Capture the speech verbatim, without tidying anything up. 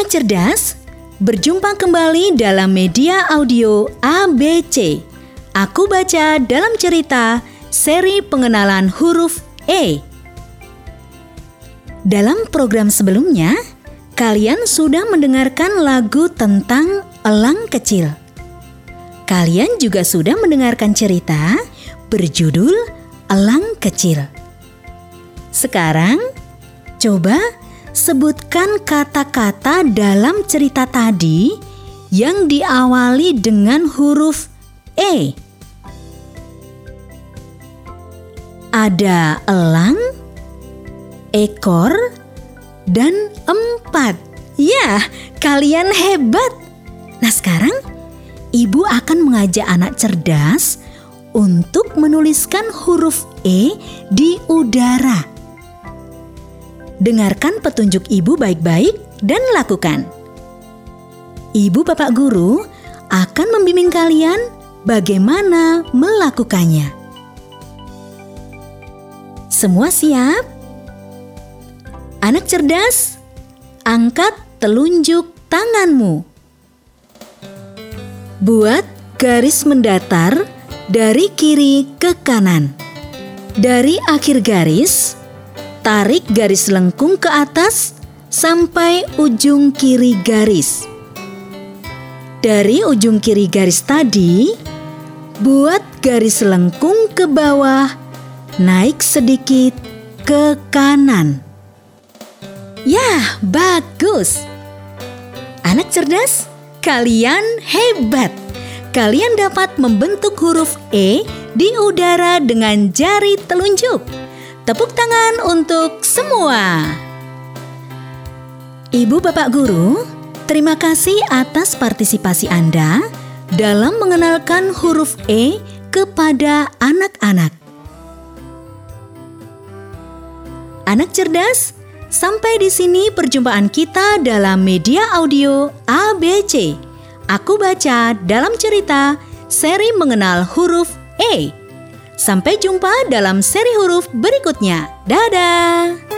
Anak cerdas, berjumpa kembali dalam media audio A B C. Aku baca dalam cerita seri pengenalan huruf E. Dalam program sebelumnya, kalian sudah mendengarkan lagu tentang elang kecil. Kalian juga sudah mendengarkan cerita berjudul Elang Kecil. Sekarang, coba sebutkan kata-kata dalam cerita tadi yang diawali dengan huruf E. Ada elang, ekor, dan empat. Ya, kalian hebat. Nah, sekarang Ibu akan mengajak anak cerdas untuk menuliskan huruf E di udara. Dengarkan petunjuk Ibu baik-baik dan lakukan. Ibu Bapak Guru akan membimbing kalian bagaimana melakukannya. Semua siap? Anak cerdas, angkat telunjuk tanganmu. Buat garis mendatar dari kiri ke kanan. Dari akhir garis, tarik garis lengkung ke atas sampai ujung kiri garis. Dari ujung kiri garis tadi, buat garis lengkung ke bawah, naik sedikit ke kanan. Ya, bagus. Anak cerdas, kalian hebat. Kalian dapat membentuk huruf E di udara dengan jari telunjuk. Tepuk tangan untuk semua. Ibu Bapak Guru, terima kasih atas partisipasi Anda dalam mengenalkan huruf E kepada anak-anak. Anak cerdas, sampai di sini perjumpaan kita dalam media audio A B C. Aku baca dalam cerita seri mengenal huruf E. Sampai jumpa dalam seri huruf berikutnya. Dadah!